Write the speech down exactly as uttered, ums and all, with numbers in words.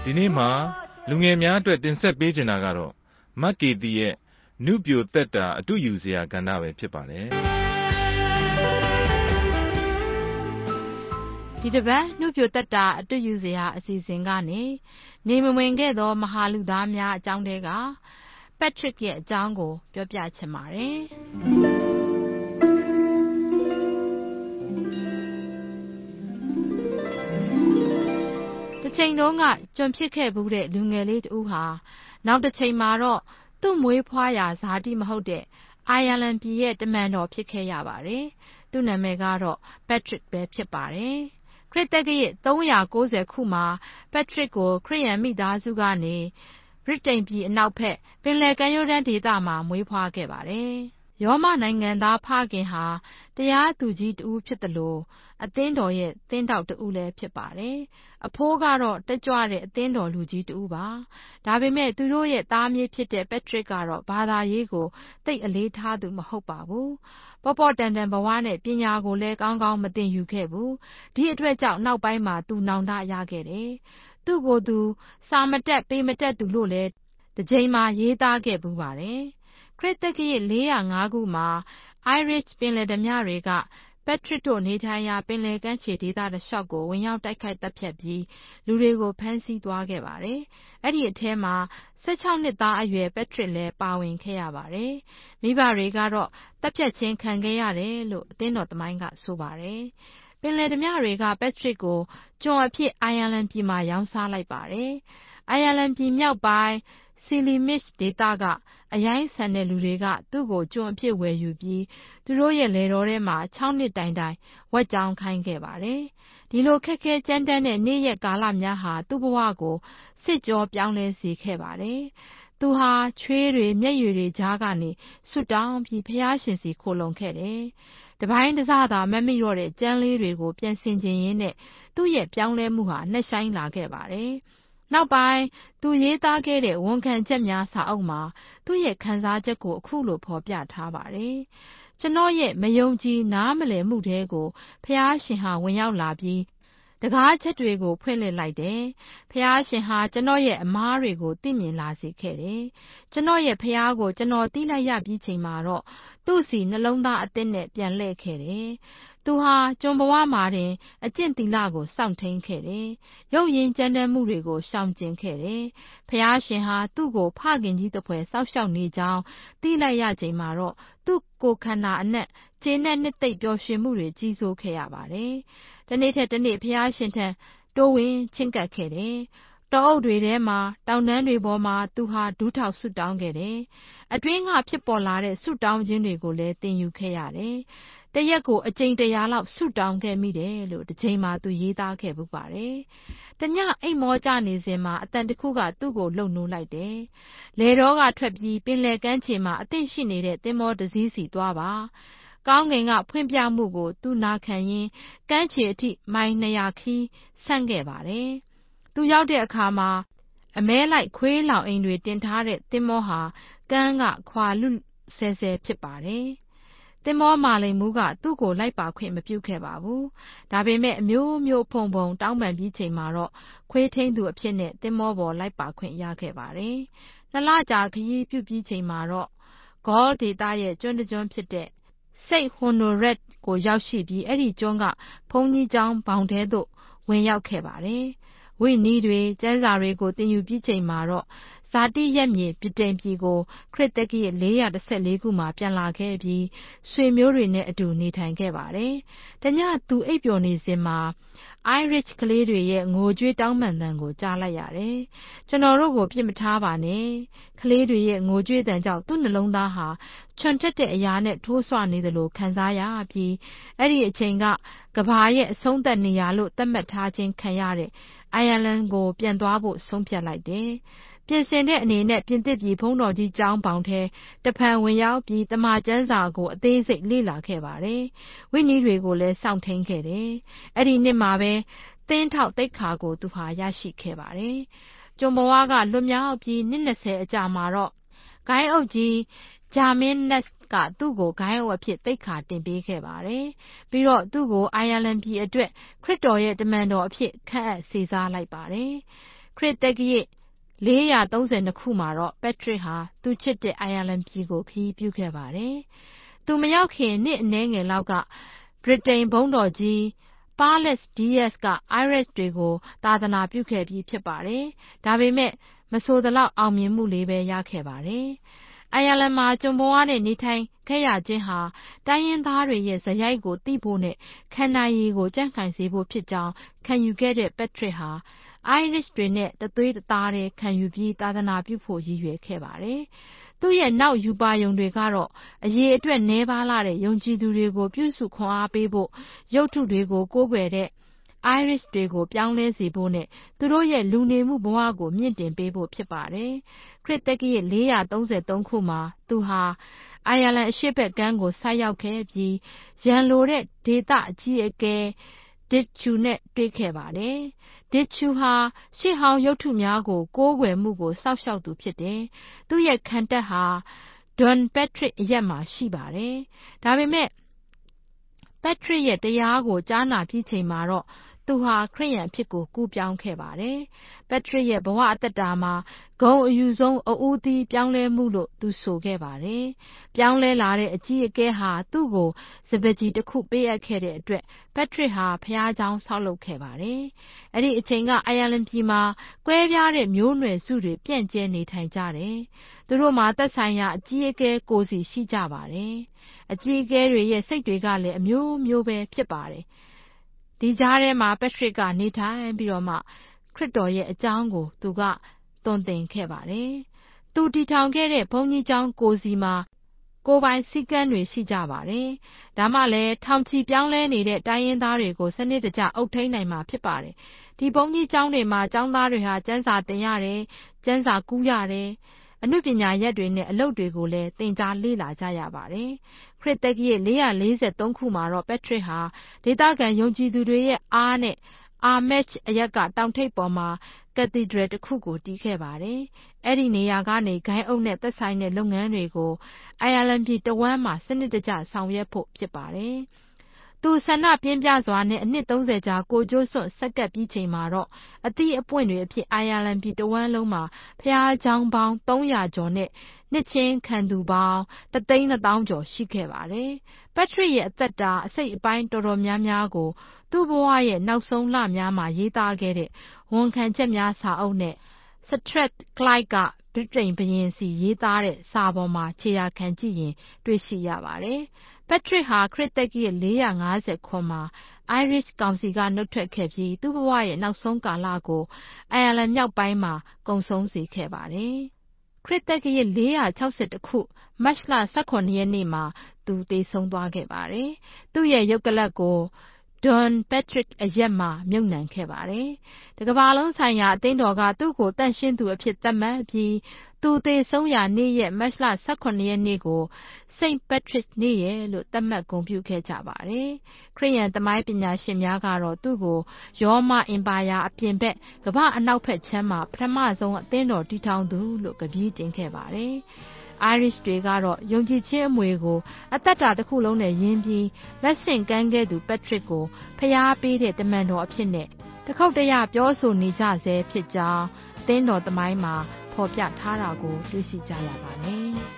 ဒီနေ့မှာလူငယ်များအတွက်တင်ဆက်ပေးချင်တာကတော့မက်ကေတီရဲ့နုပြိုသက်တာအတုယူစရာကဏ္ဍပဲဖြစ်ပါတယ်ဒီတစ်ပတ်နှုတ်ပြသက်တာအတွေ့ယူစရာအစီအစဉ်ကနေနေမဝင်ခဲ့သောမဟာလူသားများအကြောင်းတွေကပက်ထရစ်ရဲ့အကြောင်းကိုပြောပြချင်ပါတယ်။တစ်ချိန်တုန်းကကြုံဖြစ်ခဲ့ဘူးတဲ့လူငယ်လေးတူဟာနောက်တစ်ချိန်မှာတော့သူ့မွေးဖွားရာဇာတိမဟုတ်တဲ့အိုင်ယာလန်ပြည်ရဲ့တမန်တော်ဖြစ်ခဲ့ရပါတယ်။သူ့နာမည်ကတော့ပက်ထရစ်ပဲဖြစ်ပါတယ်။ခရစ်တက္ကရာသုံးရာကိုးဆယ်ခုမှာပက်ထရစ်ကိုခရစ်ယာန်မိသားစုကနေဗြိတိန်ပြည်အနောက်ဘက်ပင်လယ်ကမ်းရိုးတန်းဒေသမှာမွေးဖွားခဲ့ပါတယ်။ရောမနိုင်ငံသားဖခင်ဟာတရားသူကြီးတူဖြစ်တယ်လို့အသင်းတော်ရဲ့သင်းတောက်တူလည်းဖြစ်ပါတယ်။အဖိုးကတော့တက်ကြွတဲ့အသင်းတော်လူကြီးတူပါ။ဒါပေမဲ့သူတို့ရဲ့သားမြေးဖြစ်တဲ့ပက်ထရစ်ကတော့ဘာသာရေးကိုသိအလေးထားသူမဟုတ်ပါဘူး။ပေါ့ပေါ့တန်တန်ဘဝနဲ့ပညာကိုလည်းကောင်းကောင်းမသင်ယူခဲ့ဘူးဒီအတွက်ကြောင့်နောက်ပိုင်းမှာသူနောင်တရခဲ့တယ်သူ့ကိုယ်သူစာမတက်ပေမတက်သူလို့လည်းတစ်ချိန်မှာရေးသားခဲ့ဘူးပါတယ်ခရစ်တက္ကရာလေးရာငါးခုမှာ Irish ပင်လယ်ဓမြတွေကပက်ထရစ်တို့နေထိုင်ရာပင်လယ်ကမ်းခြေဒေသတစ်လျှောက်ကိုဝင်ရောက်တိုက်ခိုက်တပ်ဖြတ်ပြီးလူတွေကိုဖမ်းဆီးသွားခဲ့ပါတယ်အဲ့ဒီအထဲမှာဆယ့်ခြောက်နှစ်သားအရွယ်ပက်ထရစ်လည်းပါဝင်ခဲ့ရပါတယ်မိဘတွေကတော့တပ်ဖြတ်ခြင်းခံခဲ့ရတယ်လို့အသင်းတော်သမိုင်းကဆိုပါတယ်ပင်လယ်ဓမြတွေကပက်ထရစ်ကိုကျွန်အဖြစ်အိုင်ယာလန်ပြည်မှာရောင်းစားလိုက်ပါတယ်အိုင်ယာလန်ပြည်မြောက်ပိုင်းဆီလီမစ်ဒေသကအရိုင်းဆန်တဲ့လူတွေကသူ့ကိုကျွန်အဖြစ်ဝယ်ယူပြီးသူတို့ရဲ့လယ်တော်ထဲမှာ၆နှစ်တိုင်တိုင်ဝက်ကြောင်ခိုင်းခဲ့ပါတယ်ဒီလိုခက်ခဲကြမ်းတမ်းတဲ့နေ့ရက်ကာလများဟာသူ့ဘဝကိုစစ်ကြောပြောင်းလဲစေခဲ့ပါတယ်သူဟာချွေးတွေမျက်ရည်တွေကြားကနေဆွတ်တောင်းပြီးဖျားရှင်စီခိုလုံခဲ့တယ်တပိုင်းတစသာမမိတော့တဲ့ကြမ်းလေးတွေကိုပြန်ဆင်ခြင်ရင်းနဲ့သူ့ရဲ့ပြောင်းလဲမှုဟာနှက်ဆိုင်လာခဲ့ပါတယ်နောက်ပိုင်းသူရေးသားခဲ့တဲ့ဝန်ခံချက်များစာအုပ်မှာသူ့ရဲ့ခံစားချက်ကိုအခုလိုဖော်ပြထားပါတယ်ကျွန်တော်ရဲ့မယုံကြည်နားမလည်မှုတဲကိုဖျားရှင်ဟာဝင်ရောက်လာပြီးတကားချက်တွေကိုဖွင့်လှစ်လိုက်တယ်ဖျားရှင်ဟာကျွန်တော်ရဲ့အမားတွေကိုသိမြင်လာစေခဲ့တယ်ကျွန်တော်ရဲ့ဖျားကိုကျွန်တော်သိလိုက်ရပြီးချိန်မှာတော့သူ့စီနှလုံးသားအသစ်နဲ့ပြန်လှည့်ခဲ့တယ်သူဟာကျွန်ဘဝမှာတင်အကျင့်သီလကိုစောင့်ထိန်ခဲ့တယ်ရုပ်ရင်းကြမ်းတမ်းမှုတွေကိုရှောင်ကျဉ်ခဲ့တယ်ဖျားရှင်ဟာသူ့ကိုဖခင်ကြီးတစ်ဖွဲ့စောက်ရှောက်နေကြောင်းသိလိုက်ရချိန်မှာတော့သူ့ကိုယ်ခန္ဓာအနက်ခြေနဲ့နှစ်သိမ့်ပျော်ရွှင်မှုတွေကြီးစိုးခဲ့ရပါတယ်တနေ့ထက်တနေ့ဖျားရှင်ထံတိုးဝင်ချင့်ကပ်ခဲ့တယ်တောအုပ်တွေထဲမှာတောင်တန်းတွေပေါ်မှာသူဟာဒူးထောက်ဆုတောင်းခဲ့တယ်အတွင်းကဖြစ်ပေါ်လာတဲ့ဆုတောင်းခြင်းတွေကိုလည်းသင်ယူခဲ့ရတယ်တရက်ကိုအကြိမ်တရာလောက်ဆုတောင်းခဲ့မိတယ်လို့တစ်ချိန်မှသူရေးသားခဲ့ပူပါတယ်တညအိမ်မောကြနေစဉ်မှာအတန်တစ်ခုကသူ့ကိုလှုပ်နိုးလိုက်တယ်လေတော်ကထွက်ပြီးပင်လယ်ကမ်းခြေမှာအသင့်ရှိနေတဲ့သင်္ဘောတစ်စီးစီသွားပါကောင်းကင်ကဖွင့်ပြမှုကိုသူနာခံရင်းကမ်းခြေအထိမိုင်နှစ်ရာခီးဆန့်ခဲ့ပါတယ်သူရောက်တဲ့အခါမှာအမဲလိုက်ခွေးလောင်အိမ်တွေတင်ထားတဲ့သင်္ဘောဟာကမ်းကခွာလူဆဲဆဲဖြစ်ပါတယ်သင်္ဘောမာလိန်မူးကသူ့ကိုလိုက်ပါခွင့်မပြုခဲ့ပါဘူးဒါပေမဲ့အမျိုးမျိုးဖုံဖုံတောင်းပန်ပြီးချိန်မှာတော့ခွေးထိန်းသူအဖြစ်နဲ့သင်္ဘောပေါ်လိုက်ပါခွင့်ရခဲ့ပါတယ်နှစ်လကြာခရီးပြုပြီးချိန်မှာတော့ဂေါဒေသရဲ့ကျွန်းတစ်ကျွန်းဖြစ်တဲ့စိတ်ဟွန်နိုရက်ကိုရောက်ရှိပြီးအဲ့ဒီကျွန်းကဘုန်းကြီးကျောင်းဘောင်ထဲသို့ဝင်ရောက်ခဲ့ပါတယ်ဝိနည်းတွေကျမ်းစာတွေကိုသင်ယူပြီးချိန်မှာတော့ဇာတိရက်မြေပြတိန်ပြည်ကိုခရစ်တက္ကရာလေးရာတစ်ဆယ့်လေးခုမှာပြန်လာခဲ့ပြီးဆွေမျိုးတွေနဲ့အတူနေထိုင်ခဲ့ပါတယ်။တညသူအိပ်ပျော်နေစဉ်မှာ Irish ကလေးတွေရဲ့ငိုကြွေးတောင်းပန်သံကိုကြားလိုက်ရတယ်။ကျွန်တော်တို့ကိုပြစ်မထားပါနဲ့။ကလေးတွေရဲ့ငိုကြွေးသံကြောင့်သူ့နှလုံးသားဟာချွန်ထက်တဲ့အရာနဲ့ထိုးဆွနေသလိုခံစားရပြီးအဲ့ဒီအချိန်ကကဘာရဲ့အဆုံးသက်နေရာလို့သတ်မှတ်ထားခြင်းခံရတဲ့အိုင်ယာလန်ကိုပြန်သွားဖို့ဆုံးဖြတ်လိုက်တယ်။ပြင်ဆင်တဲ့အနေနဲ့ပြင်သစ်ပြည်ဘုန်းတော်ကြီးကျောင်းပေါင်ထဲတဖန်ဝင်ရောက်ပြီးတမန်ကျမ်းစာကိုအသေးစိတ်လေ့လာခဲ့ပါတယ်။ဝိနည်းတွေကိုလည်းစောင့်ထိန်ခဲ့တယ်။အဲ့ဒီနှစ်မှာပဲသင်းထောက်သိက္ခာကိုသူဟာရရှိခဲ့ပါတယ်။ကျွန်ဘဝကလွတ်မြောက်ပြီးနှစ်၂၀အကြာမှာတော့ဂိုင်းအုပ်ကြီးဂျာမင်းနက်ကသူ့ကိုဂိုင်းအုပ်အဖြစ်သိက္ခာတင်ပေးခဲ့ပါတယ်။ပြီးတော့သူ့ကိုအိုင်ယာလန်ပြည်အတွက်ခရစ်တော်ရဲ့တမန်တော်အဖြစ်ခန့်အပ်စေစားလိုက်ပါတယ်။ခရစ်တက္ကရာလေးရာသုံးဆယ်နှစ်ခုမှာတော့ Patrick ဟာသူချစ်တဲ့အိုင်ယာလန်ပြည်ကိုခရီးပြုခဲ့ပါတယ်။သူမရောက်ခင်နှစ်အနည်းငယ်လောက်ကဗြိတိန်ဘုန်းတော်ကြီးParles Diaz က Irish တွေကိုသာသနာပြုခဲ့ပြီးဖြစ်ပါတယ်။ဒါပေမဲ့မဆိုသလောက်အောင်မြင်မှုလေးပဲရခဲ့ပါတယ်။အိုင်ယာလန်မှာကျွန်ဘဝနဲ့နေထိုင်ခဲ့ရခြင်းဟာတိုင်းရင်းသားတွေရဲ့ဇယိုက်ကိုသိဖို့နဲ့ခံနိုင်ရည်ကိုကြံ့ခိုင်စေဖို့ဖြစ်ကြောင်းခံယူခဲ့တဲ့ Patrick ဟာIrish တွေနဲ့တသွေးတသားတည်းခံယူပြီးသာသနာပြုဖို့ရည်ရွယ်ခဲ့ပါတယ်။သူ့ရဲ့နောက်ယူပါယုံတွေကတော့အရေးအတွက်နှဲပါလာတဲ့ယုံကြည်သူတွေကိုပြုစုခွန်အားပေးဖို့ရုပ်ထုတွေကိုကိုးကွယ်တဲ့ Irish တွေကိုပြောင်းလဲစေဖို့နဲ့သူတို့ရဲ့လူနေမှုဘဝကိုမြင့်တင်ပေးဖို့ဖြစ်ပါတယ်။ခရစ်တက္ကရာလေးရာသုံးဆယ်သုံးခုမှာသူဟာအိုင်ယာလန်အရှေ့ဘက်ကမ်းကိုဆိုက်ရောက်ခဲ့ပြီးရန်လိုတဲ့ဒေသအကြီးအကဲDitchu နဲ့တွေ့ခဲ့ပါတယ်။ Ditchu ဟာရှေးဟောင်းရုပ်ထုများကိုကိုးကွယ်မှုကိုစောင့်ရှောက်သူဖြစ်တယ်။သူ့ရဲ့ခံတပ်ဟာ Downpatrick အရပ်မှာရှိပါတယ်။ဒါပေမဲ့ Patrick ရဲ့တရားကိုကြားနာပြီးချိန်မှာတော့သူဟာခရစ်ယာန်အဖြစ်ကိုကူးပြောင်းခဲ့ပါတယ်။ Patrick ရဲ့ဘဝအသက်တာမှာဂုဏ်အယူဆုံးအဦးသီးပြောင်းလဲမှုလို့သူဆိုခဲ့ပါတယ်။ပြောင်းလဲလာတဲ့အကြီးအကဲဟာသူ့ကိုစပါးကျီတစ်ခုပေးအပ်ခဲ့တဲ့အတွက် Patrick ဟာဘုရားကျောင်းဆောက်လုပ်ခဲ့ပါတယ်။အဲ့ဒီအချိန်ကအိုင်ယာလန်ပြည်မှာကွဲပြားတဲ့မျိုးနွယ်စုတွေပြန့်ကျဲနေထိုင်ကြတယ်။သူတို့မှာသက်ဆိုင်ရာအကြီးအကဲကိုယ်စီရှိကြပါတယ်။အကြီးအကဲတွေရဲ့စိတ်တွေကလည်းအမျိုးမျိုးပဲဖြစ်ပါတယ်။ဒီကြားထဲမှာ Patrick ကနေထိုင်ပြီးတော့မှခရစ်တော်ရဲ့အကြောင်းကိုသူကသွန်သင်ခဲ့ပါတယ်။သူတည်ထောင်ခဲ့တဲ့ဘုန်းကြီးကျောင်းကိုစီမှာကိုယ်ပိုင်စည်းကမ်းတွေရှိကြပါတယ်။ဒါမှလည်းထောင်ချီပြောင်းလဲနေတဲ့တိုင်းရင်းသားတွေကိုစနစ်တကျအုပ်ထိန်းနိုင်မှာဖြစ်ပါတယ်။ဒီဘုန်းကြီးကျောင်းတွေမှာကျောင်းသားတွေဟာကျမ်းစာသင်ရတယ်၊ကျမ်းစာကူးရတယ်။အနုပညာရပ်တွေနဲ့အလုပ်တွေကိုလည်းသင်ကြားလေ့လာကြရပါတယ်။ခရစ်တက္ကရာလေးရာလေးဆယ်သုံးခုမှာတော့ Patrick ဟာဒေသခံယုံကြည်သူတွေရဲ့အားနဲ့Armagh အရပ်ကတောင်ထိပ်ပေါ်မှာ Cathedral တစ်ခုကိုတည်ခဲ့ပါတယ်။အဲ့ဒီနေရာကနေဂိုဏ်းအုပ်နဲ့သက်ဆိုင်တဲ့လုပ်ငန်းတွေကိုအိုင်ယာလန်ပြည်တဝမ်းမှာစနစ်တကျဆောင်ရွက်ဖို့ဖြစ်ပါတယ်။သူဆန္ဒပြင်းပြစွာနဲ့အနှစ်သုံးဆယ်ကြာကိုကျိုးစွန့်ဆက်ကပ်ပြီးချိန်မှာတော့အသီးအပွင့်တွေအဖြစ်အိုင်ယာလန်ပြည်တဝမ်းလုံးမှာဘုရားကျောင်းပေါင်းသုံးရာကျော်နဲ့နှစ်ချင်းခံသူပေါင်းတစ်သိန်းနှစ်သောင်းကျော်ရှိခဲ့ပါတယ်။ Patrick ရဲ့အသက်တာအစိတ်အပိုင်းတော်တော်များများကိုသူ့ဘဝရဲ့နောက်ဆုံးလများမှာရေးသားခဲ့တဲ့ဝန်ခံချက်များစာအုပ်နဲ့ Strathclyde ကဗြိတိန်ဘုရင်စီရေးသားတဲ့စာပေါ်မှာခြေရာခံကြည့်ရင်တွေ့ရှိရပါတယ်။ Patrick ဟာခရစ်တက္ကရာလေးရာငါးဆယ်ခွန်မှာ Irish ကောင်စီကနှုတ်ထွက်ခဲ့ပြီးသူ့ဘဝရဲ့နောက်ဆုံးကာလကိုအိုင်ယာလန်မြောက်ပိုင်းမှာကုန်ဆုံးစေခဲ့ပါတယ်။ခရစ်တက္ကရာလေးရာခြောက်ဆယ်တစ်ခုမတ်လဆယ့်ခုနှစ်ရက်နေ့မှာသူသေဆုံးသွားခဲ့ပါတယ်။သူ့ရဲ့ရုပ်ကလပ်ကိုDownpatrick အရပ်မှာမြုပ်နှံခဲ့ပါတယ်။တကမ္ဘာလုံးဆိုင်ရာအသင်းတော်ကသူ့ကိုတန့်ရှင်းသူအဖြစ်သတ်မှတ်ပြီးသူသေဆုံးရာနေ့ရက်မတ်လဆယ့်ခုနှစ်ရက်နေ့ကို Saint Patrick နေ့ရယ်လို့သတ်မှတ်ဂုဏ်ပြုခဲ့ကြပါတယ်။ခရစ်ယာန်သမိုင်းပညာရှင်များကတော့သူ့ကိုရောမအင်ပါယာအပြင်ဘက်ကမ္ဘာအနောက်ဘက်ခြမ်းမှာပထမဆုံးအသင်းတော်တည်ထောင်သူလို့ကတိတင်ခဲ့ပါတယ်။ Irish တွေကတော့ယုံကြည်ခြင်းအမွေကိုအသက်တာတစ်ခုလုံးနဲ့ယဉ်ပြီးလက်ဆင့်ကမ်းခဲ့သူ Patrick ကိုဖျားပေးတဲ့တမန်တော်အဖြစ်နဲ့တခေါက်တရပြောဆိုနေကြဆဲဖြစ်ကြောင်းအသင်းတော်သမိုင်းမှာဖော်ပြထားတာကိုတွေ့ရှိကြရပါတယ်။